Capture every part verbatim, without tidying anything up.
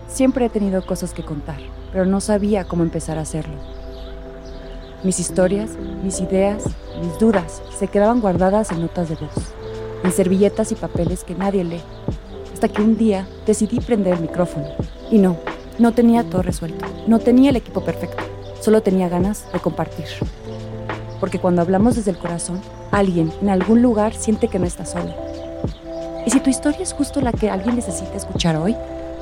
Siempre he tenido cosas que contar, pero no sabía cómo empezar a hacerlo. Mis historias, mis ideas, mis dudas se quedaban guardadas en notas de voz, en servilletas y papeles que nadie lee, hasta que un día decidí prender el micrófono. Y no, no tenía todo resuelto, no tenía el equipo perfecto, solo tenía ganas de compartir. Porque cuando hablamos desde el corazón, alguien en algún lugar siente que no está solo. ¿Y si tu historia es justo la que alguien necesita escuchar hoy?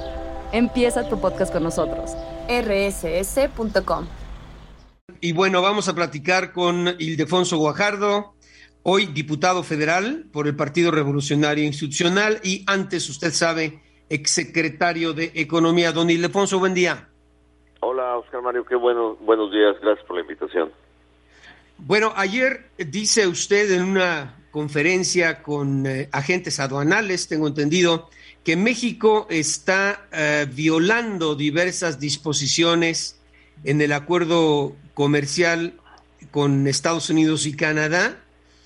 Empieza tu podcast con nosotros. erre ese ese punto com. Y bueno, vamos a platicar con Ildefonso Guajardo, hoy diputado federal por el Partido Revolucionario Institucional y antes, usted sabe, exsecretario de Economía. Don Ildefonso, buen día. Hola, Oscar Mario, qué bueno, buenos días, gracias por la invitación. Bueno, ayer dice usted en una conferencia con eh, agentes aduanales, tengo entendido, que México está eh, violando diversas disposiciones en el acuerdo comercial con Estados Unidos y Canadá,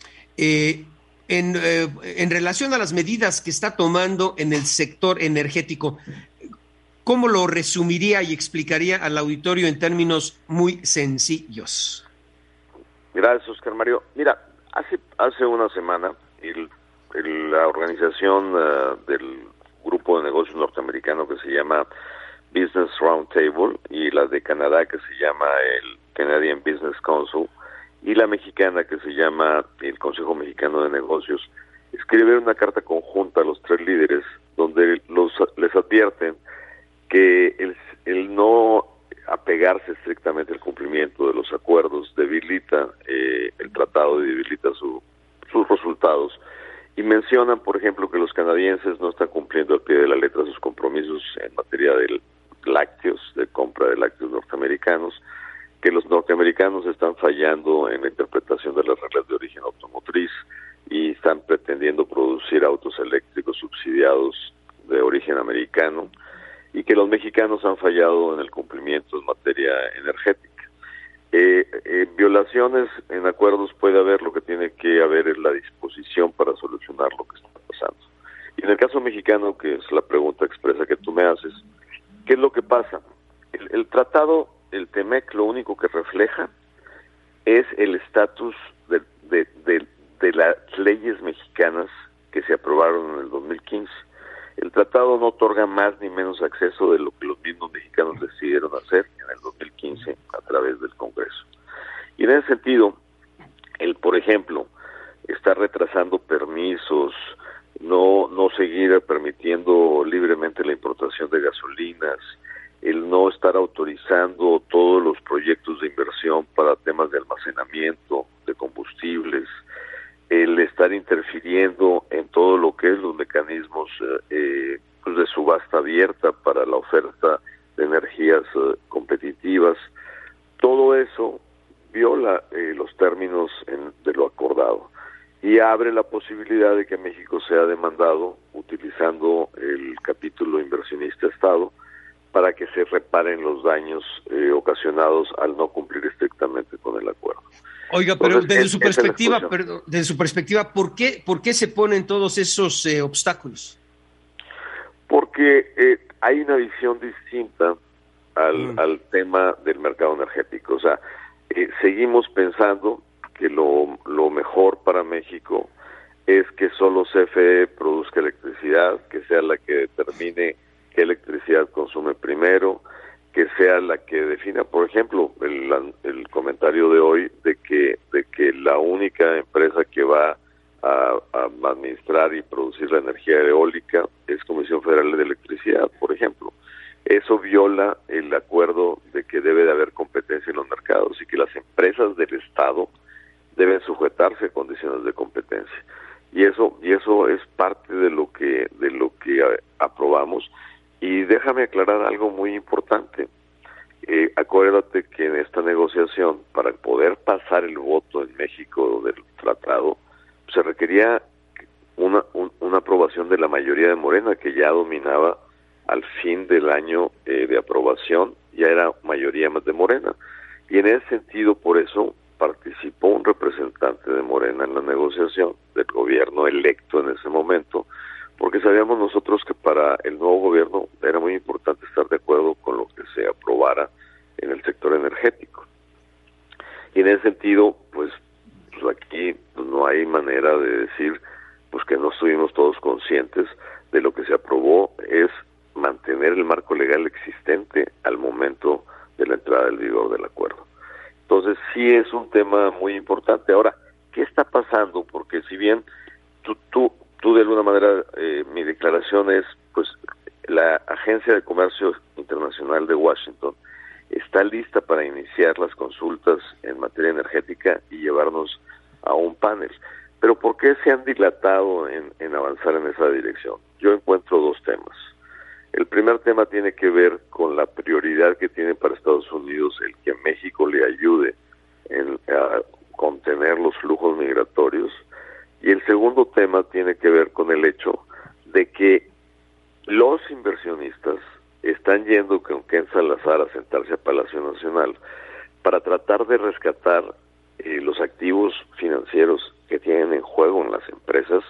eh, en, eh, en relación a las medidas que está tomando en el sector energético. ¿Cómo lo resumiría y explicaría al auditorio en términos muy sencillos? Gracias, Oscar Mario. Mira, hace hace una semana el, el, la organización uh, del grupo de negocios norteamericano que se llama Business Roundtable y la de Canadá que se llama el Canadian Business Council y la mexicana que se llama el Consejo Mexicano de Negocios escribieron una carta conjunta a los tres líderes donde los les advierten que el, el no apegarse estrictamente al cumplimiento de los acuerdos debilita eh, el tratado y debilita su, sus resultados. Y mencionan, por ejemplo, que los canadienses no están cumpliendo al pie de la letra sus compromisos en materia de lácteos, de compra de lácteos norteamericanos, que los norteamericanos están fallando en la interpretación de las reglas de origen automotriz y están pretendiendo producir autos eléctricos subsidiados de origen americano, y que los mexicanos han fallado en el cumplimiento en materia energética. Eh, eh, violaciones en acuerdos puede haber, lo que tiene que haber es la disposición para solucionar lo que está pasando. Y en el caso mexicano, que es la pregunta expresa que tú me haces, ¿qué es lo que pasa? El, el tratado, el TEMEC, lo único que refleja es el estatus de, de, de, de las leyes mexicanas que se aprobaron en el dos mil quince. El tratado no otorga más ni menos acceso de lo que los mismos mexicanos decidieron hacer en el dos mil quince a través del Congreso. Y en ese sentido, el, por ejemplo, estar retrasando permisos, no no seguir permitiendo libremente la importación de gasolinas, el no estar autorizando todos los proyectos de inversión para temas de almacenamiento de combustibles, el estar interfiriendo en todo lo que es los mecanismos eh, pues de subasta abierta para la oferta de energías eh, competitivas, todo eso viola eh, los términos en, de lo acordado y abre la posibilidad de que México sea demandado utilizando el capítulo inversionista Estado para que se reparen los daños eh, ocasionados al no cumplir estrictamente con el acuerdo. Oiga, pero Entonces, desde es, su esa perspectiva, es la perdón, desde su perspectiva, ¿por qué, por qué se ponen todos esos eh, obstáculos? Porque eh, hay una visión distinta al, mm. al tema del mercado energético. O sea, eh, seguimos pensando que lo, lo mejor para México es que solo C F E produzca electricidad, que sea la que determine qué electricidad consume primero, que sea la que defina, por ejemplo, el, el comentario de hoy de que de que la única empresa que va a, a administrar y producir la energía eólica es Comisión Federal de Electricidad, por ejemplo. Eso viola el acuerdo de que debe de haber competencia en los mercados y que las empresas del Estado deben sujetarse a condiciones de competencia. Y eso y eso es parte de lo que de lo que aprobamos. Y déjame aclarar algo muy importante. Eh, acuérdate que en esta negociación, para poder pasar el voto en México del tratado, se requería una, un, una aprobación de la mayoría de Morena, que ya dominaba al fin del año eh, de aprobación, ya era mayoría más de Morena. Y en ese sentido, por eso, participó un representante de Morena en la negociación del gobierno electo en ese momento, porque sabíamos nosotros que para el nuevo gobierno era muy importante estar de energético. Y en ese sentido, pues, pues aquí no hay manera de decir pues que no estuvimos todos conscientes de lo que se aprobó es mantener el marco legal existente al momento de la entrada del vigor del acuerdo. Entonces sí es un tema muy importante. Ahora, ¿qué está pasando? Porque si bien tú, tú, tú de alguna manera, eh, mi declaración es, pues la Agencia de Comercio Internacional de Washington está lista para iniciar las consultas en materia energética y llevarnos a un panel. Pero ¿por qué se han dilatado en, en avanzar en esa dirección? Yo encuentro dos temas. El primer tema tiene que ver con la prioridad que tiene para Estados Unidos el que México le ayude en, a contener los flujos migratorios. Y el segundo tema tiene que ver con el hecho de que los inversionistas están yendo con Ken Salazar a sentarse a Palacio Nacional para tratar de rescatar eh, los activos financieros que tienen en juego en las empresas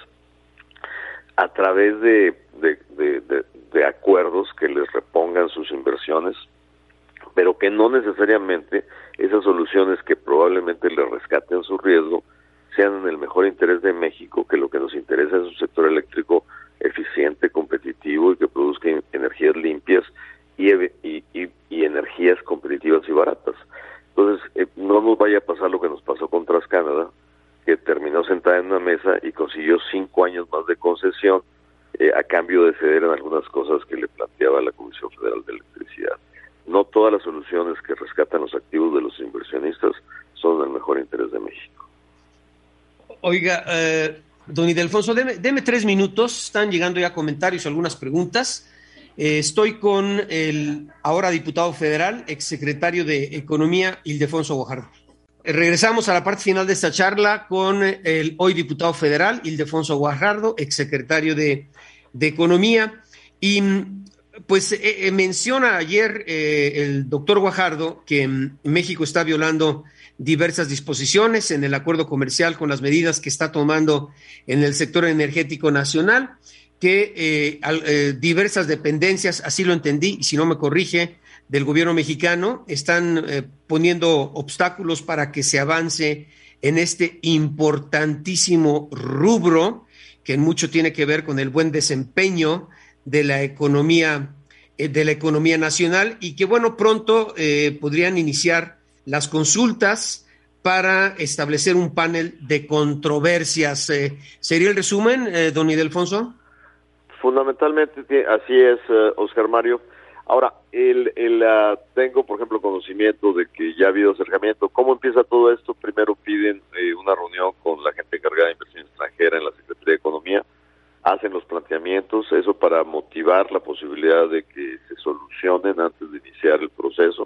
a través de, de, de, de, de acuerdos que les repongan sus inversiones, pero que no necesariamente esas soluciones que probablemente les rescaten su riesgo sean en el mejor interés de México, que lo que nos interesa es un sector eléctrico eficiente, competitivo y que produzca energías limpias y, y, y, y energías competitivas y baratas. Entonces, eh, no nos vaya a pasar lo que nos pasó con TransCanada, que terminó sentada en una mesa y consiguió cinco años más de concesión eh, a cambio de ceder en algunas cosas que le planteaba la Comisión Federal de Electricidad. No todas las soluciones que rescatan los activos de los inversionistas son del mejor interés de México. Oiga, eh, don Ildefonso, deme, deme tres minutos, están llegando ya comentarios, algunas preguntas. Eh, estoy con el ahora diputado federal, exsecretario de Economía, Ildefonso Guajardo. Regresamos a la parte final de esta charla con el hoy diputado federal, Ildefonso Guajardo, exsecretario de, de Economía. Y pues eh, menciona ayer eh, el doctor Guajardo que mm, México está violando diversas disposiciones en el acuerdo comercial con las medidas que está tomando en el sector energético nacional, que eh, al, eh, diversas dependencias, así lo entendí, y si no me corrige, del gobierno mexicano, están eh, poniendo obstáculos para que se avance en este importantísimo rubro, que mucho tiene que ver con el buen desempeño de la economía, eh, de la economía nacional, y que bueno, pronto eh, podrían iniciar las consultas para establecer un panel de controversias. Eh, ¿Sería el resumen, eh, don Ildefonso? Fundamentalmente así es, uh, Oscar Mario. Ahora, el, el, uh, tengo, por ejemplo, conocimiento de que ya ha habido acercamiento. ¿Cómo empieza todo esto? Primero piden eh, una reunión con la gente encargada de inversión extranjera en la Secretaría de Economía, hacen los planteamientos, eso para motivar la posibilidad de que se solucionen antes de iniciar el proceso.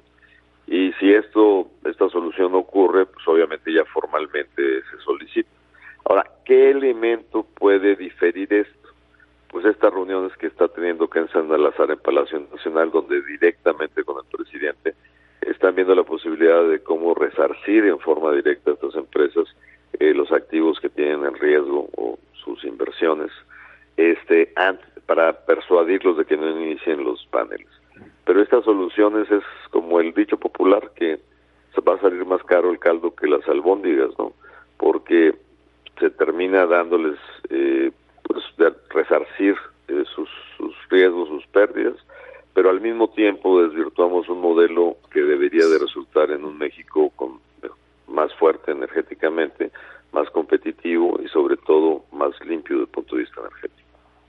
Y si esto, esta solución no ocurre, pues obviamente ya formalmente se solicita. Ahora, ¿qué elemento puede diferir esto? Pues estas reuniones que está teniendo Ken Salazar en Palacio Nacional, donde directamente con el presidente están viendo la posibilidad de cómo resarcir en forma directa a estas empresas eh, los activos que tienen en riesgo o sus inversiones, este, antes, para persuadirlos de que no inicien los paneles. Pero estas soluciones es como el dicho popular, que se va a salir más caro el caldo que las albóndigas, ¿no? Porque se termina dándoles eh, pues de resarcir eh, sus, sus riesgos, sus pérdidas, pero al mismo tiempo desvirtuamos un modelo que debería de resultar en un México con, más fuerte energéticamente, más competitivo y sobre todo más limpio desde el punto de vista energético.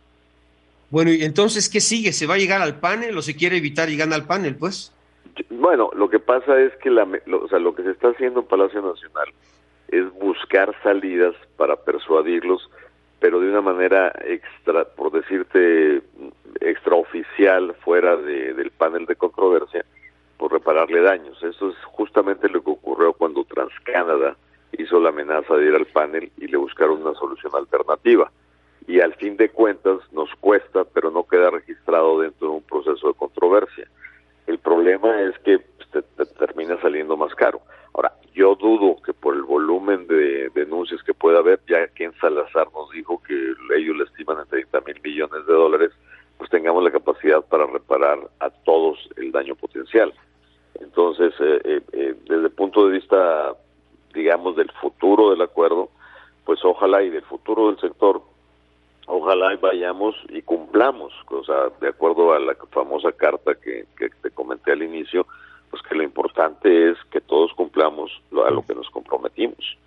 Bueno, y entonces, ¿qué sigue? ¿Se va a llegar al panel o se quiere evitar llegar al panel, pues? Bueno, lo que pasa es que la, lo, o sea, lo que se está haciendo en Palacio Nacional es buscar salidas para persuadirlos, pero de una manera extra, por decirte, extraoficial, fuera de, del panel de controversia, por repararle daños. Eso es justamente lo que ocurrió cuando TransCanada hizo la amenaza de ir al panel y le buscaron una solución alternativa. Y al fin de cuentas nos cuesta, pero no queda registrado dentro de un proceso de controversia. El problema es que te, te termina saliendo más caro. Ahora, yo dudo que por el volumen de denuncias que pueda haber, ya que en Salazar nos dijo que ellos le estiman en treinta mil millones de dólares, pues tengamos la capacidad para reparar a todos el daño potencial. Entonces, eh, eh, eh, desde el punto de vista, digamos, del futuro del acuerdo, pues ojalá, y del futuro del sector, ojalá y vayamos y cumplamos, o sea, de acuerdo a la famosa carta que, que te comenté al inicio, pues que lo importante es que todos cumplamos lo, a lo que nos comprometimos.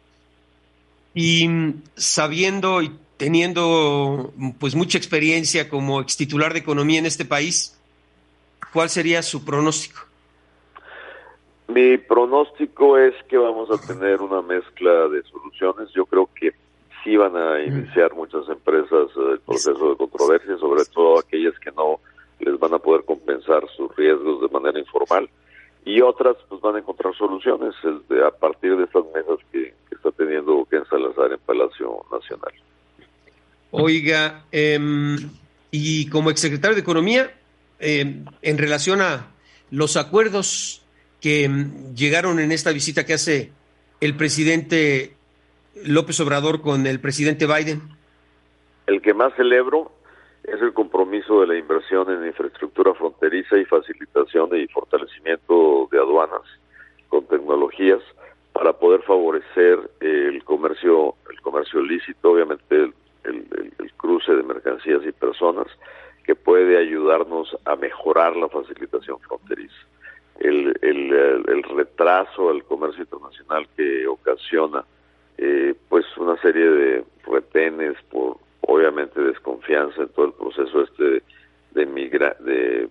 Y sabiendo y teniendo pues mucha experiencia como extitular de economía en este país, ¿cuál sería su pronóstico? Mi pronóstico es que vamos a tener una mezcla de soluciones. Yo creo que sí van a iniciar muchas empresas el proceso de controversia, sobre todo aquellas que no les van a poder compensar sus riesgos de manera informal, y otras pues van a encontrar soluciones de, a partir de estas mesas que, que está teniendo Ken Salazar en Palacio Nacional. Oiga, eh, y como exsecretario de Economía, eh, en relación a los acuerdos que eh, llegaron en esta visita que hace el presidente López Obrador con el presidente Biden. El que más celebro es el compromiso de la inversión en infraestructura fronteriza y facilitación y fortalecimiento de aduanas con tecnologías para poder favorecer el comercio, el comercio lícito, obviamente el, el, el cruce de mercancías y personas, que puede ayudarnos a mejorar la facilitación fronteriza. El, el, el retraso al comercio internacional que ocasiona eh, pues una serie de retenes por obviamente desconfianza en todo el proceso este de migra de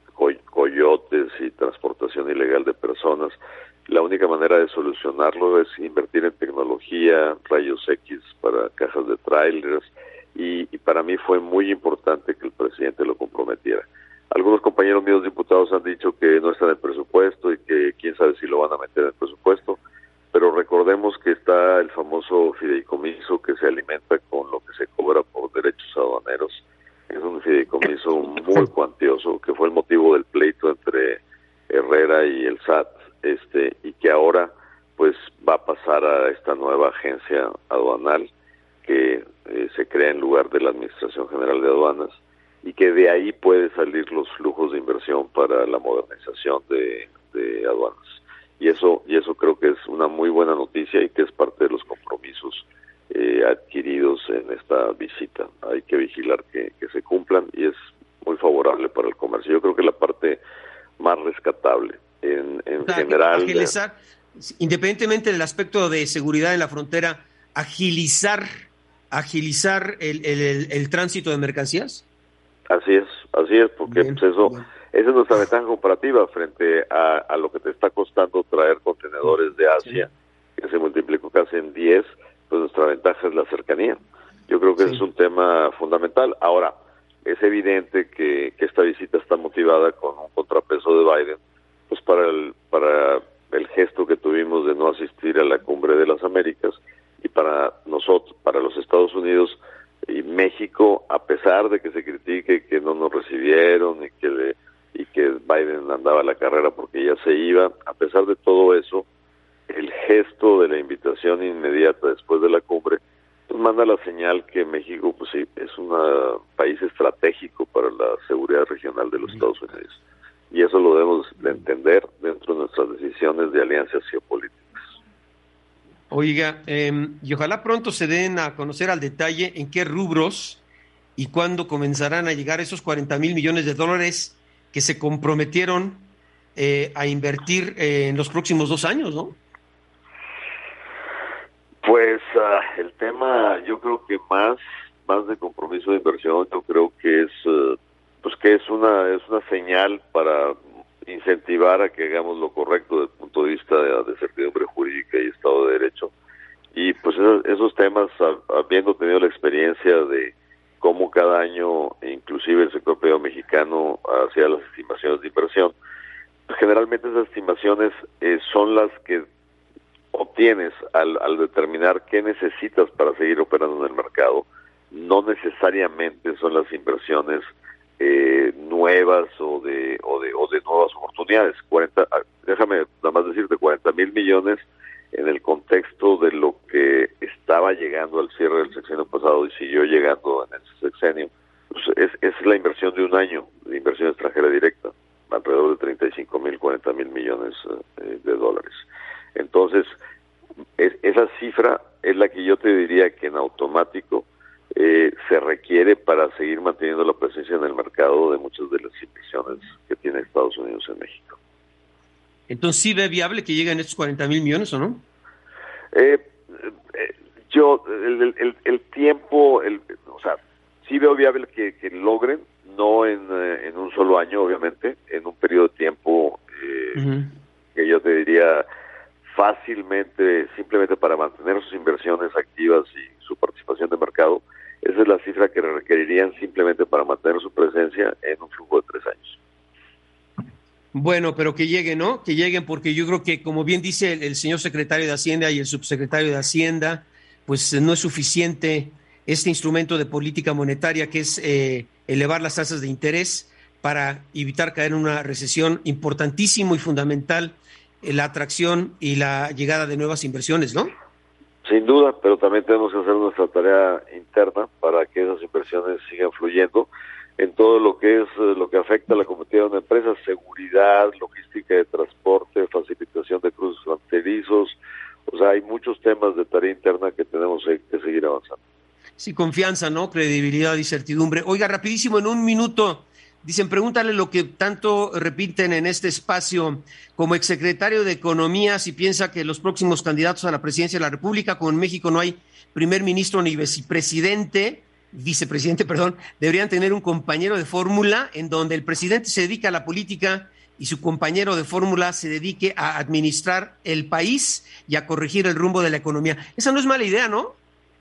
coyotes y transportación ilegal de personas. La única manera de solucionarlo es invertir en tecnología, rayos X para cajas de trailers, y, y para mí fue muy importante que el presidente lo comprometiera. Algunos compañeros míos diputados han dicho que no está en el presupuesto y que quién sabe si lo van a meter en el presupuesto, pero recordemos que está el famoso fideicomiso que se alimenta con lo que se cobra por derechos aduaneros. Es un fideicomiso muy cuantioso, que fue el motivo del pleito entre Herrera y el S A T, este, y que ahora pues va a pasar a esta nueva agencia aduanal que eh, se crea en lugar de la Administración General de Aduanas, y que de ahí puede salir los flujos de inversión para la modernización de, de aduanas. Y eso y eso creo que es una muy buena noticia y que es parte de los compromisos eh, adquiridos en esta visita. Hay que vigilar que, que se cumplan, y es muy favorable para el comercio. Yo creo que la parte más rescatable en, en o sea, general... Agilizar, independientemente del aspecto de seguridad en la frontera, agilizar, agilizar el, el, el, el tránsito de mercancías. Así es, así es, porque bien, pues eso... Bien. Esa es nuestra ventaja comparativa frente a, a lo que te está costando traer contenedores de Asia, sí, que se multiplicó casi en diez, pues nuestra ventaja es la cercanía. Yo creo que sí, ese es un tema fundamental. Ahora, es evidente que, que esta visita está motivada con un contrapeso de Biden, pues para el, para el gesto que tuvimos de no asistir a la Cumbre de las Américas, y para nosotros, para los Estados Unidos y México, a pesar de que se critique que no nos recibieron y que le y que Biden andaba a la carrera porque ya se iba, a pesar de todo eso, el gesto de la invitación inmediata después de la cumbre pues manda la señal que México pues sí, es un país estratégico para la seguridad regional de los Estados Unidos, y eso lo debemos de entender dentro de nuestras decisiones de alianzas geopolíticas. Oiga, eh, y ojalá pronto se den a conocer al detalle en qué rubros y cuándo comenzarán a llegar esos cuarenta mil millones de dólares que se comprometieron eh, a invertir eh, en los próximos dos años, ¿no? Pues uh, el tema, yo creo que más más de compromiso de inversión, yo creo que es uh, pues que es una es una señal para incentivar a que hagamos lo correcto desde el punto de vista de, de certidumbre jurídica y Estado de Derecho. Y pues esos, esos temas, habiendo tenido la experiencia de cómo cada año, inclusive el sector privado mexicano, hacía las estimaciones de inversión, pues generalmente esas estimaciones eh, son las que obtienes al, al determinar qué necesitas para seguir operando en el mercado. No necesariamente son las inversiones eh, nuevas o de, o de o de nuevas oportunidades. cuarenta, déjame nada más decirte, cuarenta mil millones en el contexto de lo que estaba llegando al cierre del sexenio pasado y siguió llegando en el sexenio, pues es, es la inversión de un año de inversión extranjera directa, alrededor de treinta y cinco mil, cuarenta mil millones eh, de dólares. Entonces, es, esa cifra es la que yo te diría que en automático eh, se requiere para seguir manteniendo la presencia en el mercado de muchas de las inversiones que tiene Estados Unidos en México. Entonces, ¿sí ve viable que lleguen estos cuarenta mil millones o no? Eh, eh, yo, el, el, el tiempo, el, o sea, sí veo viable que, que logren, no en, eh, en un solo año, obviamente, en un periodo de tiempo eh, uh-huh. que yo te diría fácilmente, simplemente para mantener sus inversiones activas y su participación de mercado. Esa es la cifra que requerirían simplemente para mantener su presencia en un flujo de tres años. Bueno, pero que lleguen, ¿no? Que lleguen, porque yo creo que, como bien dice el, el señor secretario de Hacienda y el subsecretario de Hacienda, pues no es suficiente este instrumento de política monetaria que es eh, elevar las tasas de interés para evitar caer en una recesión. Importantísimo y fundamental eh, la atracción y la llegada de nuevas inversiones, ¿no? Sin duda, pero también tenemos que hacer nuestra tarea interna para que esas inversiones sigan fluyendo en todo lo que es lo que afecta a la competitividad de una empresa: seguridad, logística de transporte, facilitación de cruces fronterizos. O sea, hay muchos temas de tarea interna que tenemos que seguir avanzando. Sí, confianza, ¿no? Credibilidad y certidumbre. Oiga, rapidísimo, en un minuto, dicen, pregúntale lo que tanto repiten en este espacio. Como exsecretario de Economía, si piensa que los próximos candidatos a la presidencia de la República, como en México no hay primer ministro ni vicepresidente, vicepresidente, perdón, deberían tener un compañero de fórmula en donde el presidente se dedica a la política y su compañero de fórmula se dedique a administrar el país y a corregir el rumbo de la economía. Esa no es mala idea, ¿no?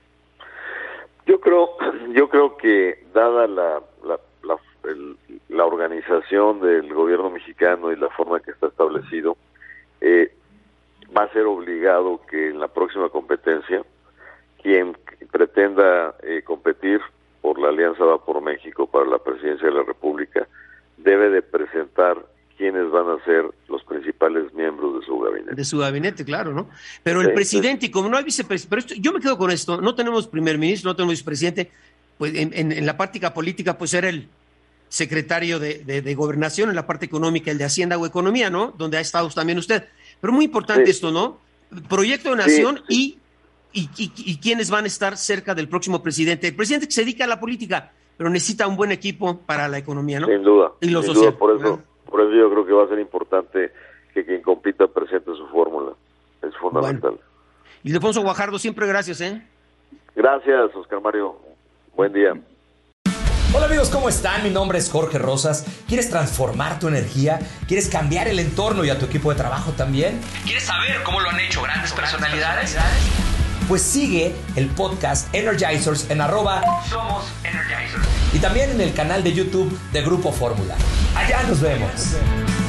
Yo creo, yo creo que dada la, la, la, el, la organización del gobierno mexicano y la forma que está establecido, eh, va a ser obligado que en la próxima competencia quien pretenda eh, competir por la Alianza Va por México para la presidencia de la República debe de presentar quiénes van a ser los principales miembros de su gabinete. De su gabinete, claro, ¿no? Pero el sí, presidente, y como no hay vicepresidente, pero esto, yo me quedo con esto, no tenemos primer ministro, no tenemos vicepresidente, pues en, en, en la práctica política pues era el secretario de, de, de Gobernación, en la parte económica, el de Hacienda o Economía, ¿no? Donde ha estado también usted. Pero muy importante sí. esto, ¿no? Proyecto de nación sí, sí. Y, y, y, y quiénes van a estar cerca del próximo presidente. El presidente que se dedica a la política, pero necesita un buen equipo para la economía, ¿no? Sin duda, y lo sin social. duda, por eso, ¿no? Por eso yo creo que va a ser importante que quien compita presente su fórmula. Es fundamental. Bueno. Ildefonso Guajardo, siempre gracias, ¿eh? Gracias, Oscar Mario. Buen día. Hola amigos, ¿cómo están? Mi nombre es Jorge Rosas. ¿Quieres transformar tu energía? ¿Quieres cambiar el entorno y a tu equipo de trabajo también? ¿Quieres saber cómo lo han hecho grandes personalidades? Pues sigue el podcast Energizers en arroba Somos Energizers. Y también en el canal de YouTube de Grupo Fórmula. Allá nos vemos.